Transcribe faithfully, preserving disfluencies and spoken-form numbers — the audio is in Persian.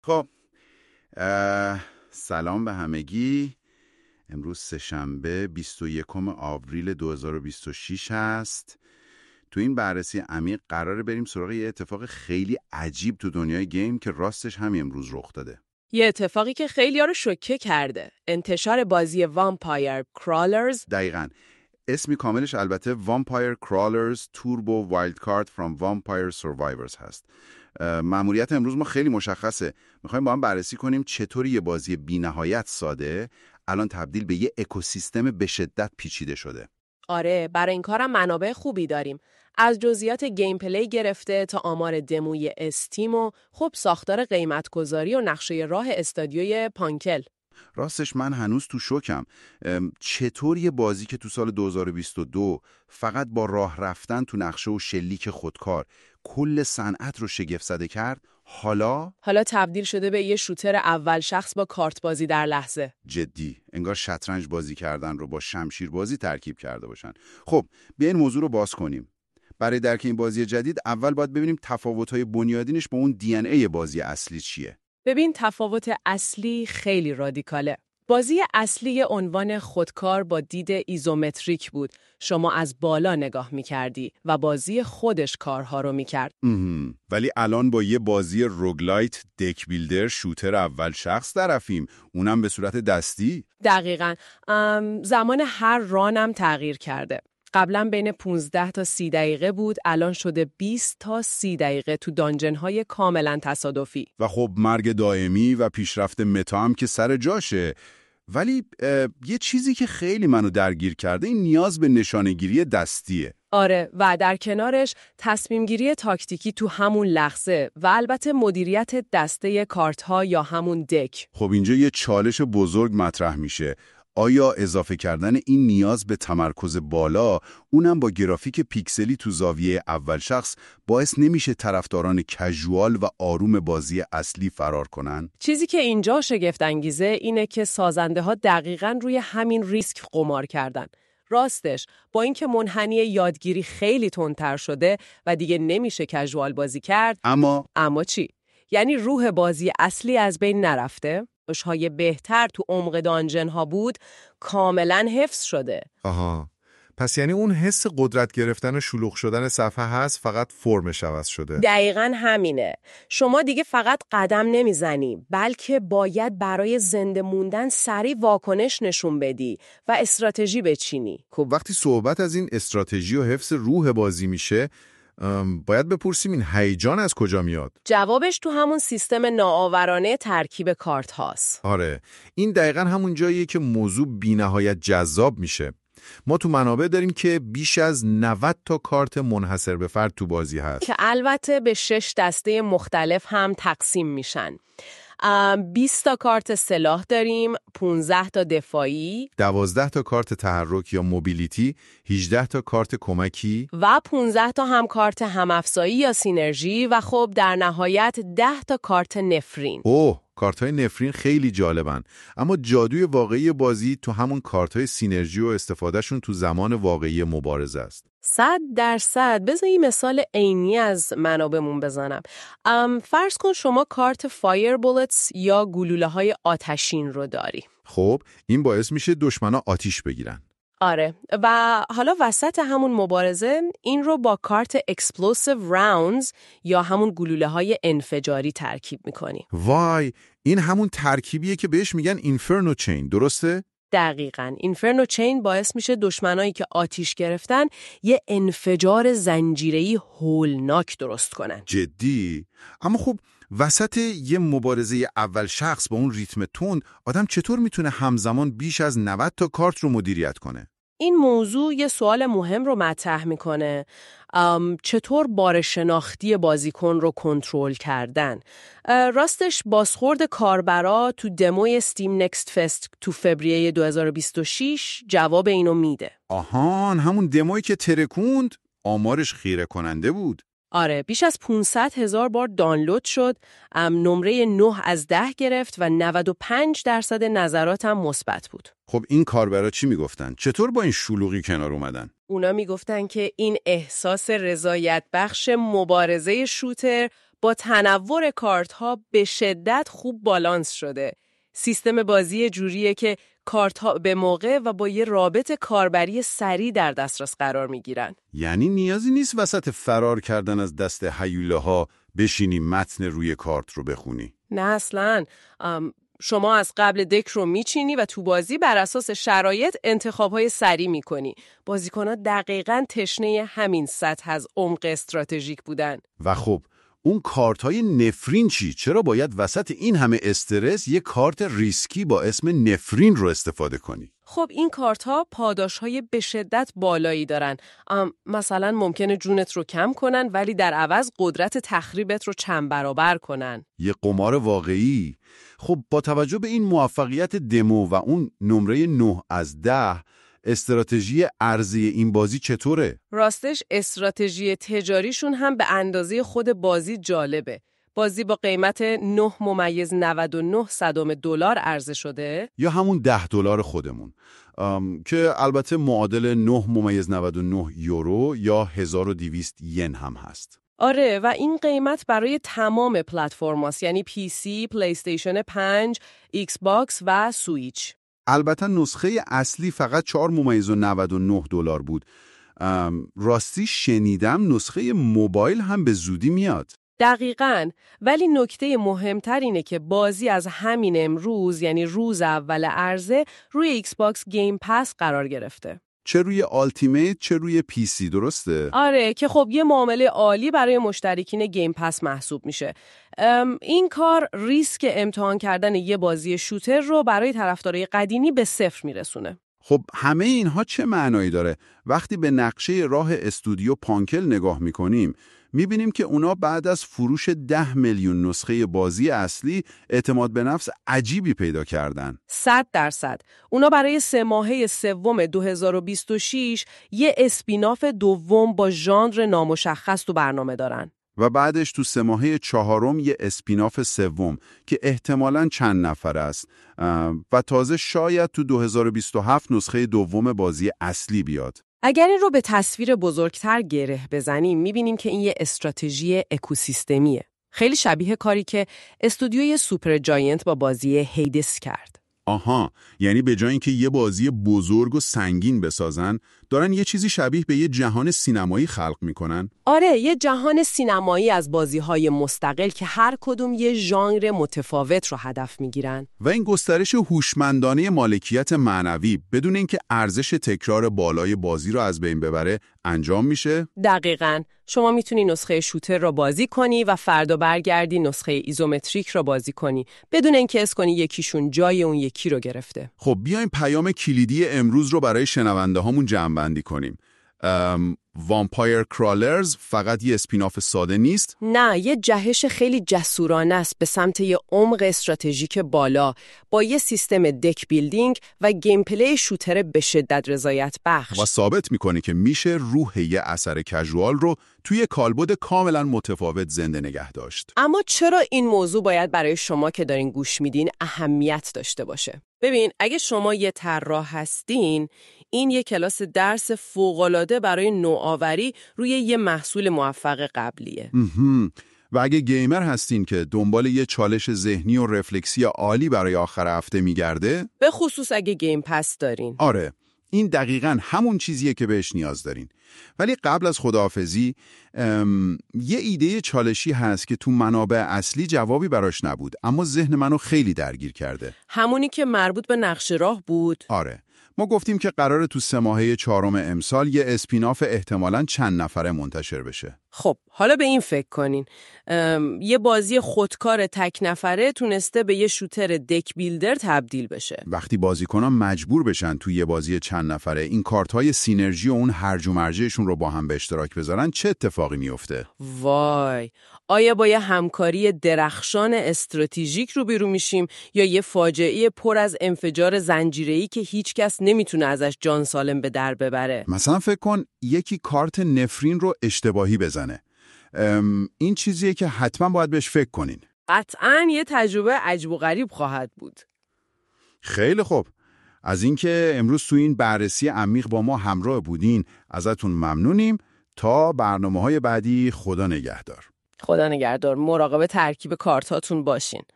خب سلام به همگی. امروز سه‌شنبه بیست و یکم آوریل دو هزار و بیست و شش هست. تو این بررسی عمیق قراره بریم سراغ یه اتفاق خیلی عجیب تو دنیای گیم که راستش همین امروز رخ داده. یه اتفاقی که خیلی‌ها رو شوکه کرده. انتشار بازی وامپایر کرالرز. دقیقاً. اسمی کاملش البته وامپایر کرالرز توربو وایلد کارت فرام وامپایر سروایورز هست. مأموریت امروز ما خیلی مشخصه. میخوایم با هم بررسی کنیم چطوری یه بازی بی‌نهایت ساده الان تبدیل به یه اکوسیستم به شدت پیچیده شده. آره، برای این کارم منابع خوبی داریم. از جزئیات گیم پلی گرفته تا آمار دموی استیم و خب ساختار قیمت‌گذاری و نقشه راه استادیوی پانکل. راستش من هنوز تو شوکم. چطور یه بازی که تو سال دو هزار و بیست و دو فقط با راه رفتن تو نقشه و شلیک خودکار کل صنعت رو شگفت زده کرد، حالا حالا تبدیل شده به یه شوتر اول شخص با کارت بازی در لحظه. جدی انگار شطرنج بازی کردن رو با شمشیر بازی ترکیب کرده باشن. خب بیا این موضوع رو باز کنیم. برای درک این بازی جدید اول باید ببینیم تفاوت‌های بنیادینش با اون دی ان ای بازی اصلی چیه. ببین تفاوت اصلی خیلی رادیکاله. بازی اصلی عنوان خودکار با دید ایزومتریک بود. شما از بالا نگاه می‌کردی و بازی خودش کارها رو می‌کرد. ولی الان با یه بازی روگلایت دک بیلدر شوتر اول شخص طرفیم، اونم به صورت دستی. دقیقاً. زمان هر رانم تغییر کرده. قبلا بین پانزده تا سی دقیقه بود، الان شده بیست تا سی دقیقه تو دانجن‌های کاملا تصادفی. و خب مرگ دائمی و پیشرفت متا هم که سر جاشه. ولی یه چیزی که خیلی منو درگیر کرده این نیاز به نشانه‌گیری دستیه. آره، و در کنارش تصمیم‌گیری تاکتیکی تو همون لحظه و البته مدیریت دسته کارت‌ها یا همون دک. خب اینجا یه چالش بزرگ مطرح میشه. آیا اضافه کردن این نیاز به تمرکز بالا، اونم با گرافیک پیکسلی تو زاویه اول شخص، باعث نمیشه طرفداران کژوال و آروم بازی اصلی فرار کنن؟ چیزی که اینجا شگفت انگیزه اینه که سازنده ها دقیقاً روی همین ریسک قمار کردن. راستش با اینکه منحنی یادگیری خیلی تندتر شده و دیگه نمیشه کژوال بازی کرد، اما اما چی؟ یعنی روح بازی اصلی از بین نرفته؟ های بهتر تو عمق دانجن ها بود کاملا حفظ شده. آها، پس یعنی اون حس قدرت گرفتن و شلوغ شدن صفحه هست، فقط فرمش عوض شده. دقیقاً همینه. شما دیگه فقط قدم نمیزنی، بلکه باید برای زنده موندن سریع واکنش نشون بدی و استراتژی بچینی. خب وقتی صحبت از این استراتژی و حفظ روح بازی میشه، باید بپرسیم این هیجان از کجا میاد؟ جوابش تو همون سیستم ناآورانه ترکیب کارت هاست. آره، این دقیقاً همون جاییه که موضوع بی‌نهایت جذاب میشه. ما تو منابع داریم که بیش از نود تا کارت منحصر به فرد تو بازی هست که البته به شش دسته مختلف هم تقسیم میشن. بیست تا کارت سلاح داریم، پانزده تا دفاعی، دوازده تا کارت تحرک یا موبیلیتی، هجده تا کارت کمکی و پانزده تا هم کارت هم‌افزایی یا سینرژی و خب در نهایت ده تا کارت نفرین. اوه، کارت‌های نفرین خیلی جالبن، اما جادوی واقعی بازی تو همون کارت‌های سینرژی و استفادهشون تو زمان واقعی مبارزه است. صد درصد. بذار یه مثال عینی از منابعمون بزنم. فرض کن شما کارت فایر بولتس یا گلوله‌های آتشین رو داری. خب این باعث میشه دشمنا آتیش بگیرن. آره، و حالا وسط همون مبارزه این رو با کارت Explosive Rounds یا همون گلوله‌های انفجاری ترکیب می‌کنی. وای، این همون ترکیبیه که بهش میگن اینفرنو چین، درسته؟ دقیقاً. اینفرنو چین باعث میشه دشمنایی که آتیش گرفتن یه انفجار زنجیره‌ای هولناک درست کنن. جدی؟ اما خب وسط یه مبارزه اول شخص با اون ریتم تند، آدم چطور میتونه همزمان بیش از نود تا کارت رو مدیریت کنه؟ این موضوع یه سوال مهم رو مطرح میکنه. چطور بار شناختی بازیکن رو کنترل کردن؟ راستش بازخورد کاربرا تو دموی استیم نکست فست تو فوریه دو هزار و بیست و شش جواب اینو میده. آهان، همون دمویی که ترکوند آمارش خیره کننده بود. آره، بیش از پانصد هزار بار دانلود شد، نمره نه از ده گرفت و نود و پنج درصد نظرات هم مثبت بود. خب این کاربرا چی میگفتن؟ چطور با این شلوغی کنار اومدن؟ اونا میگفتن که این احساس رضایت بخش مبارزه شوتر با تنوع کارت‌ها به شدت خوب بالانس شده. سیستم بازی جوریه که کارت‌ها به موقع و با یه رابط کاربری سریع در دسترس قرار می‌گیرن. یعنی نیازی نیست وسط فرار کردن از دست هیوله‌ها بشینی متن روی کارت رو بخونی. نه اصلاً. شما از قبل دک رو میچینی و تو بازی بر اساس شرایط انتخاب‌های سریع می‌کنی. بازیکن‌ها دقیقاً تشنه همین سطح از عمق استراتژیک بودن. و خب اون کارت‌های نفرین چی؟ چرا باید وسط این همه استرس یه کارت ریسکی با اسم نفرین رو استفاده کنی؟ خب این کارت‌ها پاداش‌های به شدت بالایی دارن. مثلا ممکنه جونت رو کم کنن ولی در عوض قدرت تخریبت رو چند برابر کنن. یه قمار واقعی. خب با توجه به این موفقیت دمو و اون نمره نه از ده، استراتژی ارزی این بازی چطوره؟ راستش استراتژی تجاریشون هم به اندازه خود بازی جالبه. بازی با قیمت نه ممیز نود و نه صدم دلار عرضه شده یا همون ده دلار خودمون که البته معادل نه ممیز نود و نه یورو یا هزار و دویست ین هم هست. آره و این قیمت برای تمام پلتفرم‌هاست، یعنی پی سی، پلی استیشن پنج، ایکس باکس و سویچ. البته نسخه اصلی فقط چهار ممیز نود و نه دلار بود. راستی شنیدم نسخه موبایل هم به زودی میاد. دقیقاً، ولی نکته مهمتر اینه که بازی از همین امروز، یعنی روز اول عرضه، روی ایکس باکس گیم پس قرار گرفته. چه روی آلتیمیت چه روی پی سی، درسته؟ آره که خب یه معامله عالی برای مشترکین گیم پس محسوب میشه. این کار ریسک امتحان کردن یه بازی شوتر رو برای طرفدارای قدیمی به صفر میرسونه. خب همه اینها چه معنایی داره؟ وقتی به نقشه راه استودیو پانکل نگاه میکنیم میبینیم که اونا بعد از فروش ده میلیون نسخه بازی اصلی اعتماد به نفس عجیبی پیدا کردن. صد درصد. اونا برای سه ماهه سوم دو هزار و بیست و شش یه اسپیناف دوم با ژانر نامشخص تو برنامه دارن. و بعدش تو سه ماهه چهارم یه اسپیناف سوم که احتمالاً چند نفر است و تازه شاید تو دو هزار و بیست و هفت نسخه دوم بازی اصلی بیاد. اگر این رو به تصویر بزرگتر گره بزنیم میبینیم که این یه استراتژی اکوسیستمیه. خیلی شبیه کاری که استودیوی سوپر جاینت با بازی هیدس کرد. آها، یعنی به جای اینکه یه بازی بزرگ و سنگین بسازن، دارن یه چیزی شبیه به یه جهان سینمایی خلق میکنن؟ آره، یه جهان سینمایی از بازی‌های مستقل که هر کدوم یه ژانر متفاوت رو هدف میگیرن. و این گسترش هوشمندانه مالکیت معنوی بدون اینکه ارزش تکرار بالای بازی رو از بین ببره انجام میشه؟ دقیقاً. شما میتونی نسخه شوتر رو بازی کنی و فردا برگردی نسخه ایزومتریک رو بازی کنی بدون اینکه حس کنی یکیشون جای اون یکی رو گرفته. خب بیایم پیام کلیدی امروز رو برای شنونده هامون جمع بندی کنیم. وامپایر کرالرز فقط یه اسپیناف ساده نیست؟ نه، یه جهش خیلی جسورانه است به سمت یه عمق استراتژیک بالا با یه سیستم دک بیلدینگ و گیم پلی شوتر به شدت رضایت بخش. و ثابت میکنه که میشه روح یه اثر کژوال رو توی کالبد کاملا متفاوت زنده نگه داشت. اما چرا این موضوع باید برای شما که دارین گوش میدین اهمیت داشته باشه؟ ببین، اگه شما یه طراح هستین، این یه کلاس درس فوق‌العاده برای نوآوری روی یه محصول موفق قبلیه. و اگه گیمر هستین که دنبال یه چالش ذهنی و رفلکسی عالی برای آخر هفته میگرده، به خصوص اگه گیم پس دارین. آره، این دقیقاً همون چیزیه که بهش نیاز دارین. ولی قبل از خداحافظی یه ایده چالشی هست که تو منابع اصلی جوابی براش نبود، اما ذهن منو خیلی درگیر کرده. همونی که مربوط به نقش راه بود؟ آره. ما گفتیم که قراره تو سه ماهه چهارم امسال یه اسپیناف احتمالاً چند نفره منتشر بشه. خب حالا به این فکر کنین. یه بازی خودکار تک نفره تونسته به یه شوتر دک بیلدر تبدیل بشه. وقتی بازیکنان مجبور بشن توی یه بازی چند نفره این کارت‌های سینرژی و اون هرج و مرجشون رو با هم به اشتراک بذارن، چه اتفاقی میفته؟ وای، آیا با یه همکاری درخشان استراتژیک روبرو میشیم یا یه فاجعه پر از انفجار زنجیره‌ای که هیچ کس نمیتونه ازش جان سالم به در ببره؟ مثلا فکر کن یکی کارت نفرین رو اشتباهی بزنه. این چیزیه که حتما باید بهش فکر کنین. قطعاً یه تجربه عجب و غریب خواهد بود. خیلی خوب. از اینکه امروز تو این بررسی عمیق با ما همراه بودین ازتون ممنونیم. تا برنامه‌های بعدی، خدا نگهدار. خدا نگهدار، مراقب ترکیب کارتاتون باشین.